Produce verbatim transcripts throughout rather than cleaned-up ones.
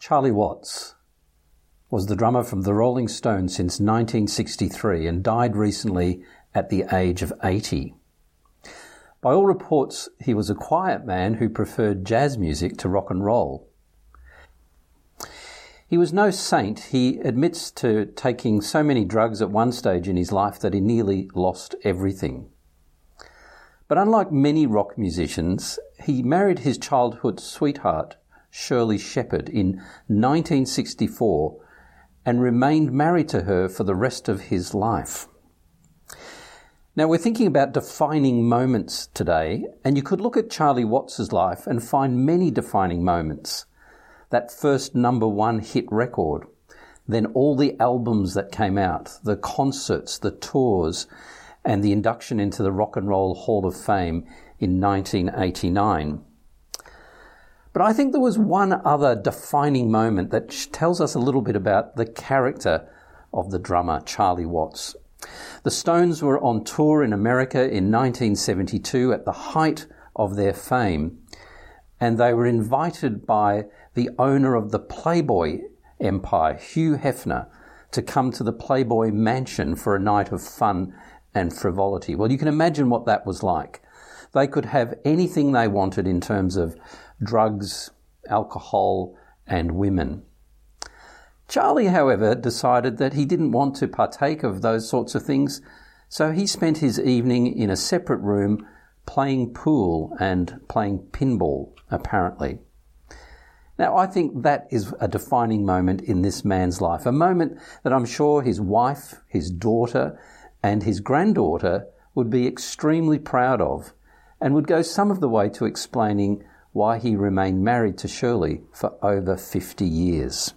Charlie Watts was the drummer from the Rolling Stones since nineteen sixty-three and died recently at the age of eighty. By all reports, he was a quiet man who preferred jazz music to rock and roll. He was no saint. He admits to taking so many drugs at one stage in his life that he nearly lost everything. But unlike many rock musicians, he married his childhood sweetheart, Shirley Shepherd, in nineteen sixty-four and remained married to her for the rest of his life. Now, we're thinking about defining moments today, and you could look at Charlie Watts' life and find many defining moments. That first number one hit record, then all the albums that came out, the concerts, the tours, and the induction into the Rock and Roll Hall of Fame in nineteen eighty-nine. But I think there was one other defining moment that tells us a little bit about the character of the drummer, Charlie Watts. The Stones were on tour in America in nineteen seventy-two at the height of their fame, and they were invited by the owner of the Playboy empire, Hugh Hefner, to come to the Playboy mansion for a night of fun and frivolity. Well, you can imagine what that was like. They could have anything they wanted in terms of drugs, alcohol, and women. Charlie, however, decided that he didn't want to partake of those sorts of things, so he spent his evening in a separate room playing pool and playing pinball, apparently. Now, I think that is a defining moment in this man's life, a moment that I'm sure his wife, his daughter, and his granddaughter would be extremely proud of, and would go some of the way to explaining why he remained married to Shirley for over fifty years.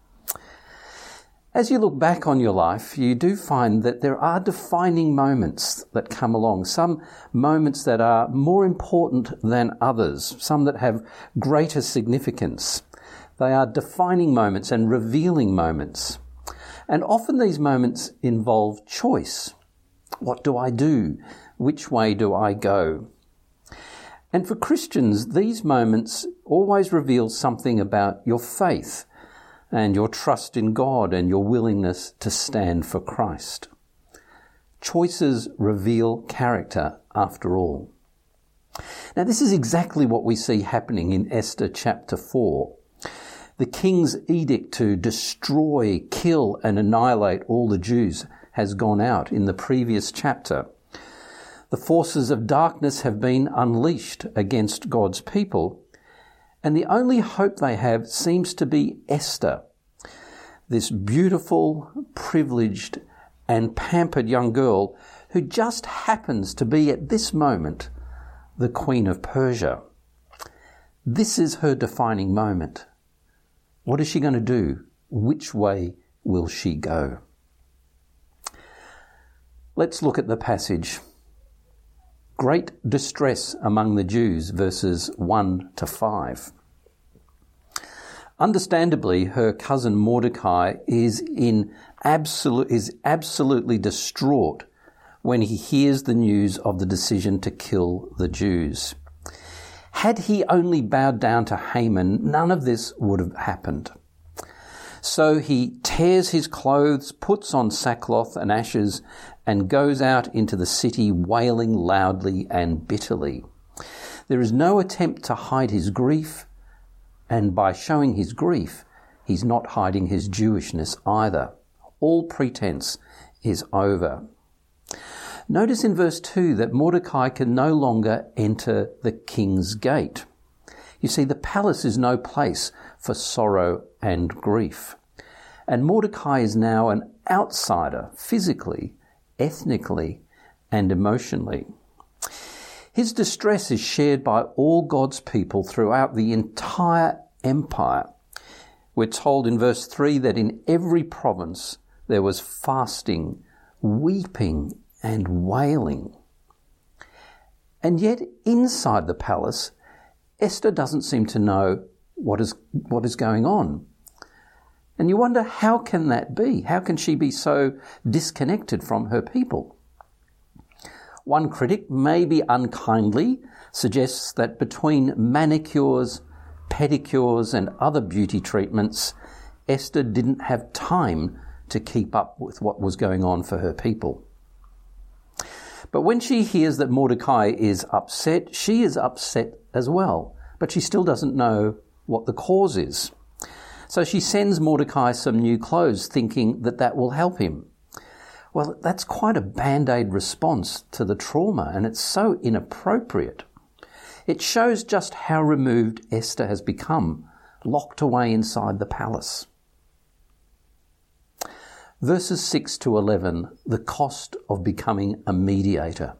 As you look back on your life, you do find that there are defining moments that come along, some moments that are more important than others, some that have greater significance. They are defining moments and revealing moments. And often these moments involve choice. What do I do? Which way do I go? And for Christians, these moments always reveal something about your faith and your trust in God and your willingness to stand for Christ. Choices reveal character, after all. Now, this is exactly what we see happening in Esther chapter four. The king's edict to destroy, kill, and annihilate all the Jews has gone out in the previous chapter. The forces of darkness have been unleashed against God's people, and the only hope they have seems to be Esther, this beautiful, privileged, and pampered young girl who just happens to be at this moment the Queen of Persia. This is her defining moment. What is she going to do? Which way will she go? Let's look at the passage. Great distress among the Jews, verses one to five. Understandably, her cousin Mordecai is in absolute is absolutely distraught when he hears the news of the decision to kill the Jews. Had he only bowed down to Haman, none of this would have happened. So he tears his clothes, puts on sackcloth and ashes, and goes out into the city wailing loudly and bitterly. There is no attempt to hide his grief, and by showing his grief, he's not hiding his Jewishness either. All pretense is over. Notice in verse two that Mordecai can no longer enter the king's gate. You see, the palace is no place for sorrow and grief. And Mordecai is now an outsider, physically, ethnically, and emotionally. His distress is shared by all God's people throughout the entire empire. We're told in verse three that in every province there was fasting, weeping, and wailing. And yet inside the palace, Esther doesn't seem to know what is what is going on. And you wonder, how can that be? How can she be so disconnected from her people? One critic, maybe unkindly, suggests that between manicures pedicures and other beauty treatments, Esther didn't have time to keep up with what was going on for her people. But when she hears that Mordecai is upset, she is upset as well, but she still doesn't know what the cause is. So she sends Mordecai some new clothes, thinking that that will help him. Well, that's quite a band-aid response to the trauma, and it's so inappropriate. It shows just how removed Esther has become, locked away inside the palace. Verses six to eleven, the cost of becoming a mediator.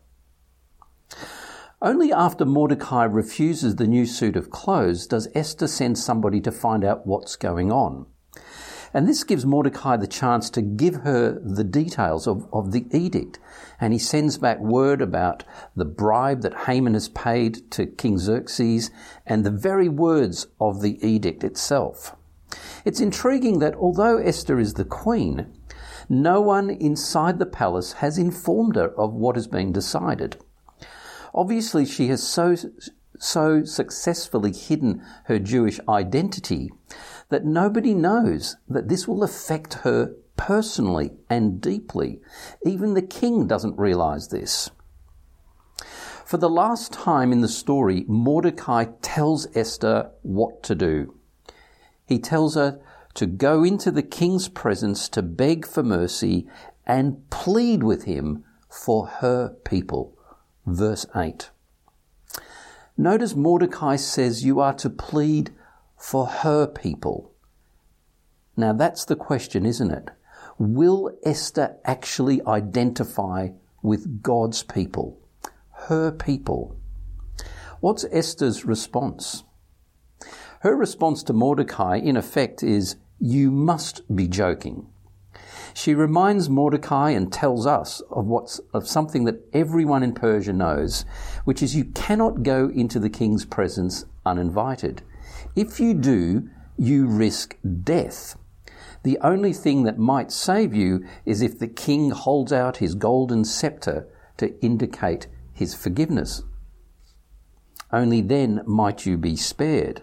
Only after Mordecai refuses the new suit of clothes does Esther send somebody to find out what's going on. And this gives Mordecai the chance to give her the details of, of the edict. And he sends back word about the bribe that Haman has paid to King Xerxes and the very words of the edict itself. It's intriguing that although Esther is the queen, no one inside the palace has informed her of what has been decided. Obviously, she has so, so successfully hidden her Jewish identity that nobody knows that this will affect her personally and deeply. Even the king doesn't realize this. For the last time in the story, Mordecai tells Esther what to do. He tells her to go into the king's presence to beg for mercy and plead with him for her people. Verse eight. Notice Mordecai says you are to plead for her people. Now that's the question, isn't it? Will Esther actually identify with God's people, her people? What's Esther's response? Her response to Mordecai, in effect, is, "You must be joking." She reminds Mordecai and tells us of what's of something that everyone in Persia knows, which is you cannot go into the king's presence uninvited. If you do, you risk death. The only thing that might save you is if the king holds out his golden scepter to indicate his forgiveness. Only then might you be spared.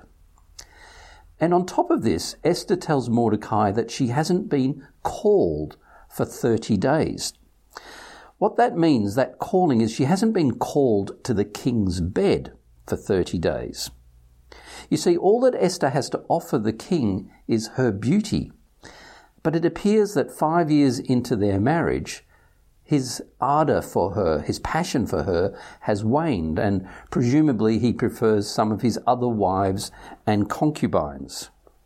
And on top of this, Esther tells Mordecai that she hasn't been called for thirty days. What that means, that calling, is she hasn't been called to the king's bed for thirty days. You see, all that Esther has to offer the king is her beauty. But it appears that five years into their marriage, his ardour for her, his passion for her, has waned, and presumably he prefers some of his other wives and concubines.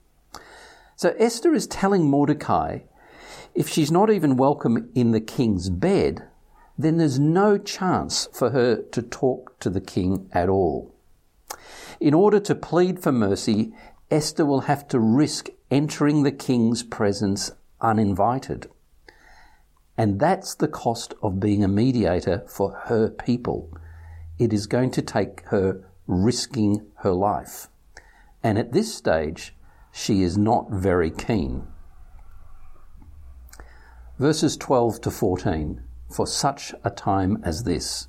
So Esther is telling Mordecai, if she's not even welcome in the king's bed, then there's no chance for her to talk to the king at all. In order to plead for mercy, Esther will have to risk entering the king's presence uninvited. And that's the cost of being a mediator for her people. It is going to take her risking her life. And at this stage, she is not very keen. Verses twelve to fourteen, for such a time as this.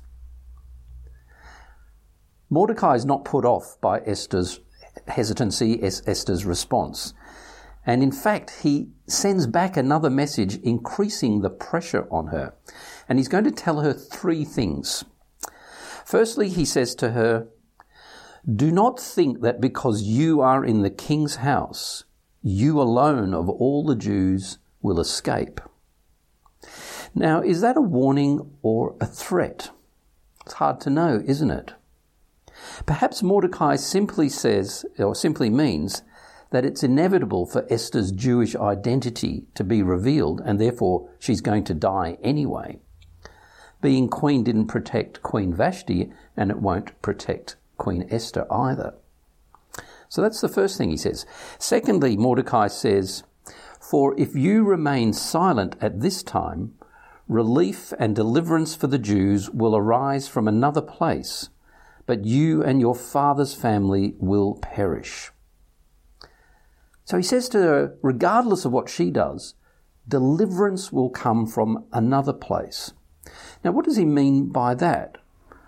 Mordecai is not put off by Esther's hesitancy, Esther's response. And in fact, he sends back another message increasing the pressure on her. And he's going to tell her three things. Firstly, he says to her, "Do not think that because you are in the king's house, you alone of all the Jews will escape." Now, is that a warning or a threat? It's hard to know, isn't it? Perhaps Mordecai simply says, or simply means, that it's inevitable for Esther's Jewish identity to be revealed, and therefore she's going to die anyway. Being queen didn't protect Queen Vashti, and it won't protect Queen Esther either. So that's the first thing he says. Secondly, Mordecai says, "For if you remain silent at this time, relief and deliverance for the Jews will arise from another place, but you and your father's family will perish." So he says to her, regardless of what she does, deliverance will come from another place. Now, what does he mean by that?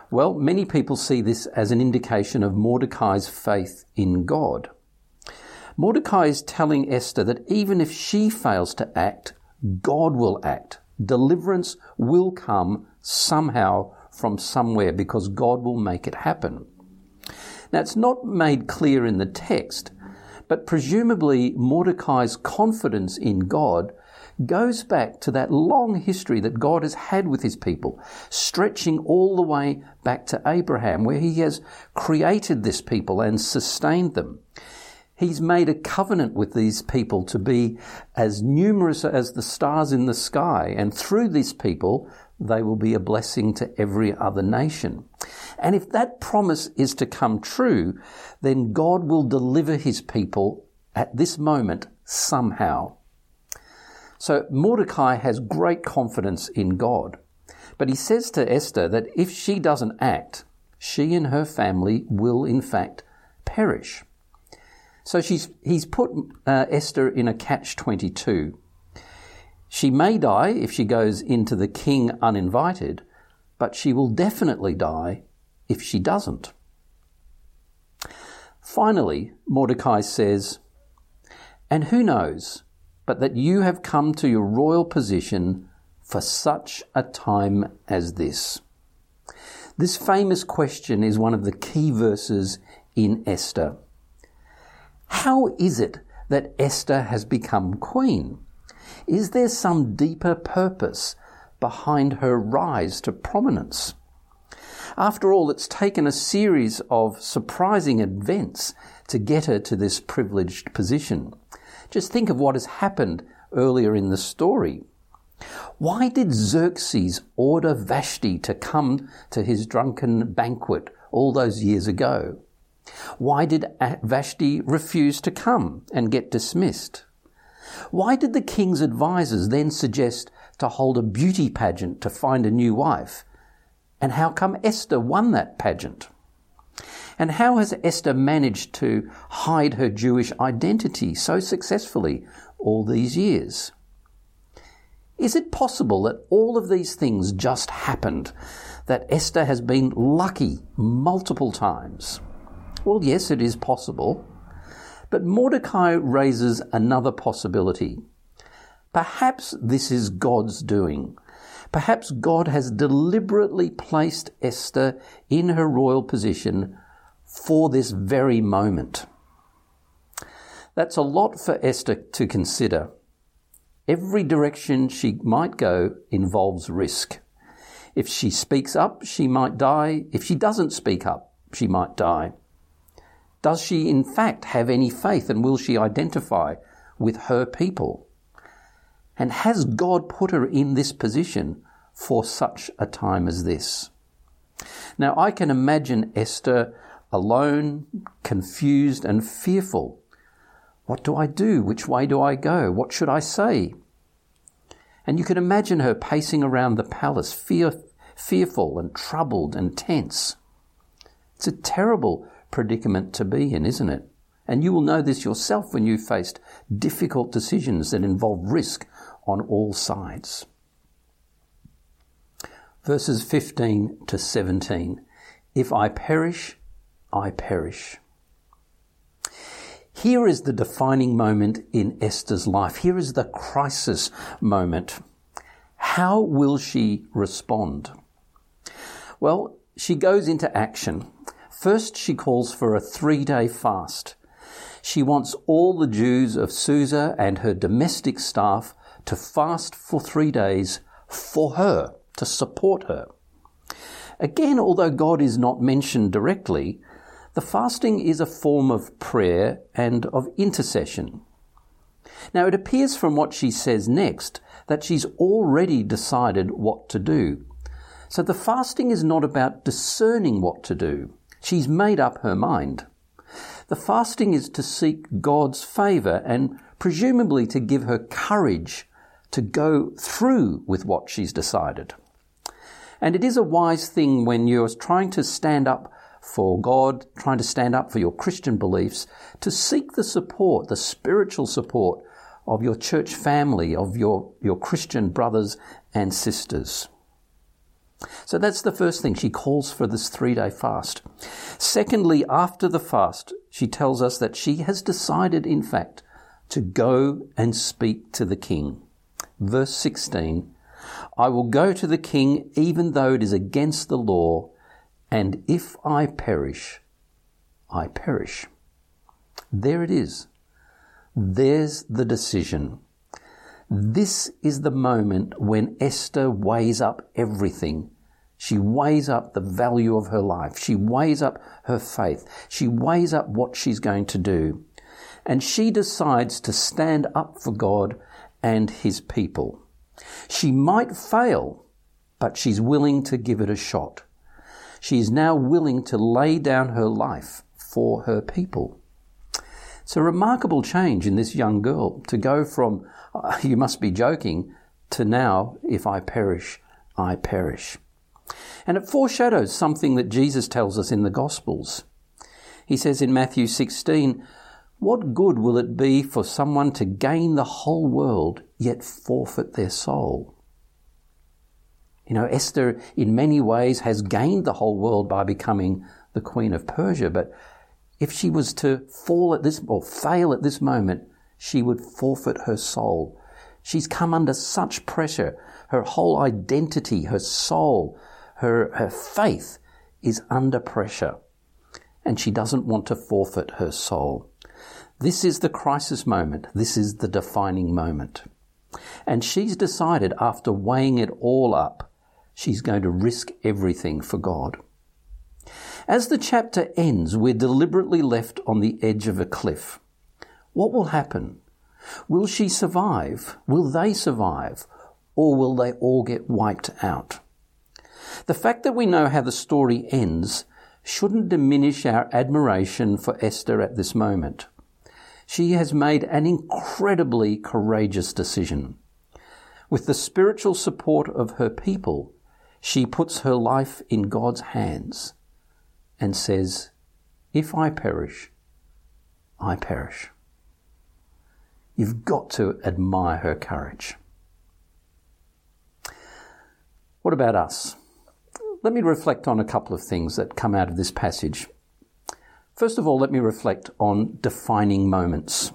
Well, many people see this as an indication of Mordecai's faith in God. Mordecai is telling Esther that even if she fails to act, God will act. Deliverance will come somehow from somewhere because God will make it happen. Now, it's not made clear in the text, but presumably Mordecai's confidence in God goes back to that long history that God has had with his people, stretching all the way back to Abraham, where he has created this people and sustained them. He's made a covenant with these people to be as numerous as the stars in the sky, and through these people, they will be a blessing to every other nation. And if that promise is to come true, then God will deliver his people at this moment somehow. So Mordecai has great confidence in God, but he says to Esther that if she doesn't act, she and her family will in fact perish. So she's, he's put uh, Esther in a catch twenty-two. She may die if she goes into the king uninvited, but she will definitely die if she doesn't. Finally, Mordecai says, "And who knows but that you have come to your royal position for such a time as this?" This famous question is one of the key verses in Esther. How is it that Esther has become queen? Is there some deeper purpose behind her rise to prominence? After all, it's taken a series of surprising events to get her to this privileged position. Just think of what has happened earlier in the story. Why did Xerxes order Vashti to come to his drunken banquet all those years ago? Why did Vashti refuse to come and get dismissed? Why did the king's advisors then suggest to hold a beauty pageant to find a new wife? And how come Esther won that pageant? And how has Esther managed to hide her Jewish identity so successfully all these years? Is it possible that all of these things just happened, that Esther has been lucky multiple times? Well, yes, it is possible. But Mordecai raises another possibility. Perhaps this is God's doing. Perhaps God has deliberately placed Esther in her royal position for this very moment. That's a lot for Esther to consider. Every direction she might go involves risk. If she speaks up, she might die. If she doesn't speak up, she might die. Does she in fact have any faith, and will she identify with her people? And has God put her in this position for such a time as this? Now, I can imagine Esther alone, confused and fearful. What do I do? Which way do I go? What should I say? And you can imagine her pacing around the palace, fear, fearful and troubled and tense. It's a terrible predicament to be in, isn't it? And you will know this yourself when you faced difficult decisions that involve risk on all sides. Verses fifteen to seventeen. If I perish, I perish. Here is the defining moment in Esther's life. Here is the crisis moment. How will she respond? Well, she goes into action. First, she calls for a three-day fast. She wants all the Jews of Susa and her domestic staff to fast for three days for her, to support her. Again, although God is not mentioned directly, the fasting is a form of prayer and of intercession. Now, it appears from what she says next that she's already decided what to do. So the fasting is not about discerning what to do. She's made up her mind. The fasting is to seek God's favour and presumably to give her courage to go through with what she's decided. And it is a wise thing when you're trying to stand up for God, trying to stand up for your Christian beliefs, to seek the support, the spiritual support of your church family, of your, your Christian brothers and sisters. So that's the first thing. She calls for this three-day fast. Secondly, after the fast, she tells us that she has decided, in fact, to go and speak to the king. Verse sixteen, I will go to the king even though it is against the law, and if I perish, I perish. There it is. There's the decision. This is the moment when Esther weighs up everything. She weighs up the value of her life. She weighs up her faith. She weighs up what she's going to do. And she decides to stand up for God and his people. She might fail, but she's willing to give it a shot. She is now willing to lay down her life for her people. It's a remarkable change in this young girl to go from, oh, you must be joking, to now, if I perish, I perish. And it foreshadows something that Jesus tells us in the Gospels. He says in Matthew sixteen, what good will it be for someone to gain the whole world yet forfeit their soul? You know, Esther in many ways has gained the whole world by becoming the Queen of Persia, but if she was to fall at this or fail at this moment, she would forfeit her soul. She's come under such pressure. Her whole identity, her soul, her, her faith is under pressure, and she doesn't want to forfeit her soul. This is the crisis moment. This is the defining moment. And she's decided, after weighing it all up, she's going to risk everything for God. As the chapter ends, we're deliberately left on the edge of a cliff. What will happen? Will she survive? Will they survive? Or will they all get wiped out? The fact that we know how the story ends shouldn't diminish our admiration for Esther at this moment. She has made an incredibly courageous decision. With the spiritual support of her people, she puts her life in God's hands and says, if I perish, I perish. You've got to admire her courage. What about us? Let me reflect on a couple of things that come out of this passage. First of all, let me reflect on defining moments.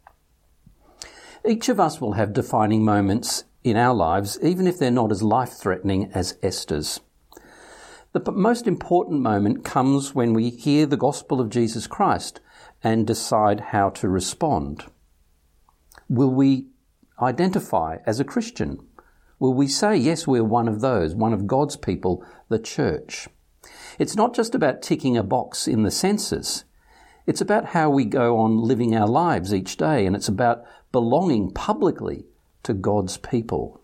Each of us will have defining moments in our lives, even if they're not as life-threatening as Esther's. The most important moment comes when we hear the gospel of Jesus Christ and decide how to respond. Will we identify as a Christian? Will we say, yes, we're one of those, one of God's people, the church? It's not just about ticking a box in the census. It's about how we go on living our lives each day, and it's about belonging publicly to God's people.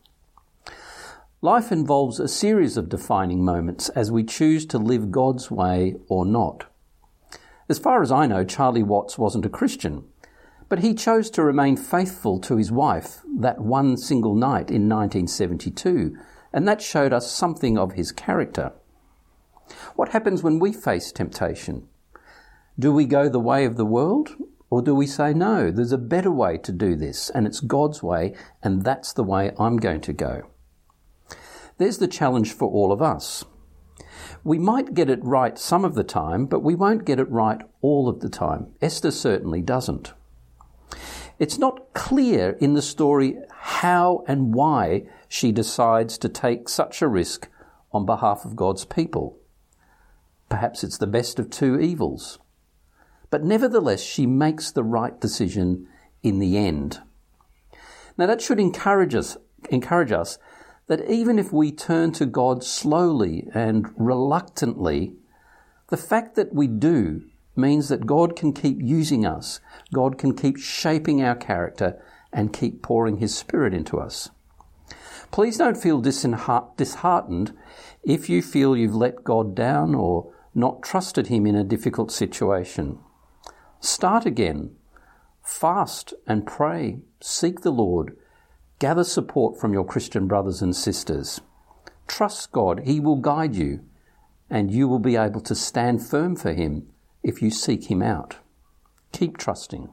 Life involves a series of defining moments as we choose to live God's way or not. As far as I know, Charlie Watts wasn't a Christian, but he chose to remain faithful to his wife that one single night in nineteen seventy-two, and that showed us something of his character. What happens when we face temptation? Do we go the way of the world, or do we say, no, there's a better way to do this, and it's God's way, and that's the way I'm going to go? There's the challenge for all of us. We might get it right some of the time, but we won't get it right all of the time. Esther certainly doesn't. It's not clear in the story how and why she decides to take such a risk on behalf of God's people. Perhaps it's the best of two evils. But nevertheless, she makes the right decision in the end. Now that should encourage us, encourage us that even if we turn to God slowly and reluctantly, the fact that we do means that God can keep using us. God can keep shaping our character and keep pouring his Spirit into us. Please don't feel disheartened if you feel you've let God down or not trusted him in a difficult situation. Start again. Fast and pray. Seek the Lord. Gather support from your Christian brothers and sisters. Trust God. He will guide you, and you will be able to stand firm for him if you seek him out. Keep trusting.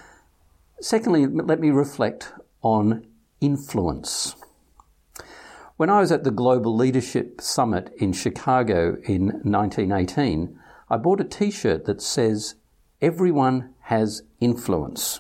Secondly, let me reflect on influence. When I was at the Global Leadership Summit in Chicago in nineteen eighteen, I bought a t-shirt that says, "Everyone has influence."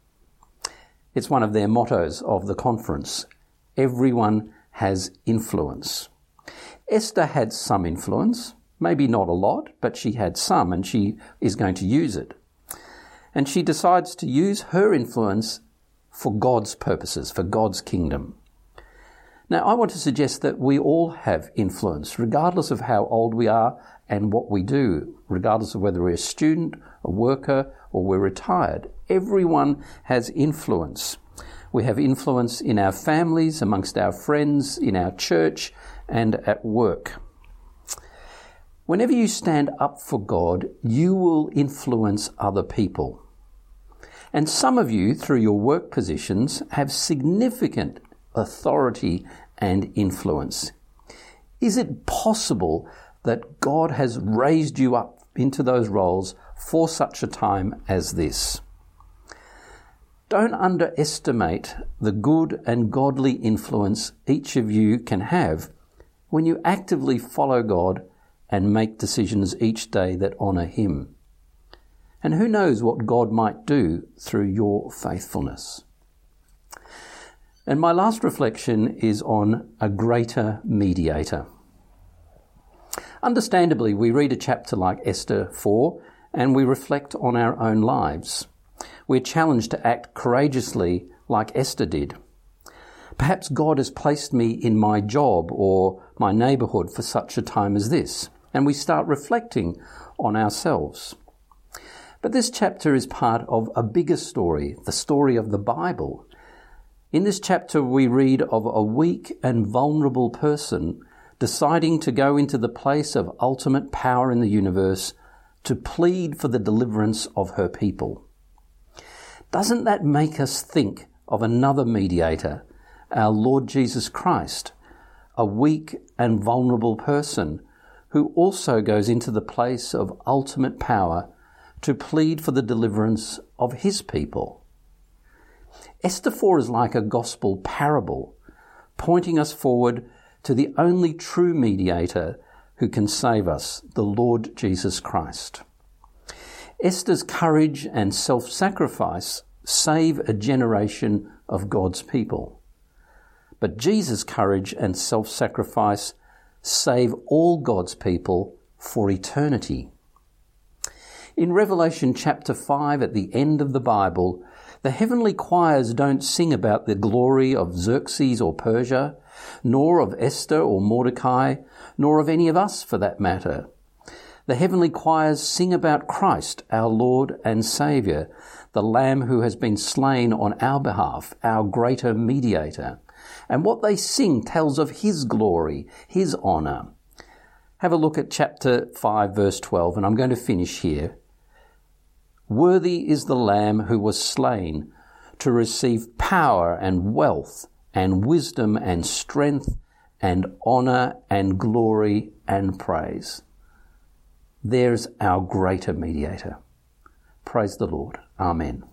It's one of their mottos of the conference. Everyone has influence. Esther had some influence, maybe not a lot, but she had some, and she is going to use it. And she decides to use her influence for God's purposes, for God's kingdom. Now, I want to suggest that we all have influence, regardless of how old we are and what we do, regardless of whether we're a student, a worker, or we're retired. Everyone has influence. We have influence in our families, amongst our friends, in our church, and at work. Whenever you stand up for God, you will influence other people. And some of you, through your work positions, have significant authority and influence. Is it possible that God has raised you up into those roles for such a time as this? Don't underestimate the good and godly influence each of you can have when you actively follow God and make decisions each day that honour Him. And who knows what God might do through your faithfulness. And my last reflection is on a greater mediator. Understandably, we read a chapter like Esther four and we reflect on our own lives. We're challenged to act courageously like Esther did. Perhaps God has placed me in my job or my neighbourhood for such a time as this, and we start reflecting on ourselves. But this chapter is part of a bigger story, the story of the Bible. In this chapter, we read of a weak and vulnerable person deciding to go into the place of ultimate power in the universe to plead for the deliverance of her people. Doesn't that make us think of another mediator, our Lord Jesus Christ, a weak and vulnerable person who also goes into the place of ultimate power to plead for the deliverance of his people? Esther four is like a gospel parable, pointing us forward to the only true mediator who can save us, the Lord Jesus Christ. Esther's courage and self-sacrifice save a generation of God's people. But Jesus' courage and self-sacrifice save all God's people for eternity. In Revelation chapter five, at the end of the Bible, the heavenly choirs don't sing about the glory of Xerxes or Persia, nor of Esther or Mordecai, nor of any of us for that matter. The heavenly choirs sing about Christ, our Lord and Saviour, the Lamb who has been slain on our behalf, our greater mediator. And what they sing tells of his glory, his honour. Have a look at chapter five, verse twelve, and I'm going to finish here. Worthy is the Lamb who was slain to receive power and wealth and wisdom and strength and honour and glory and praise. There's our greater mediator. Praise the Lord. Amen.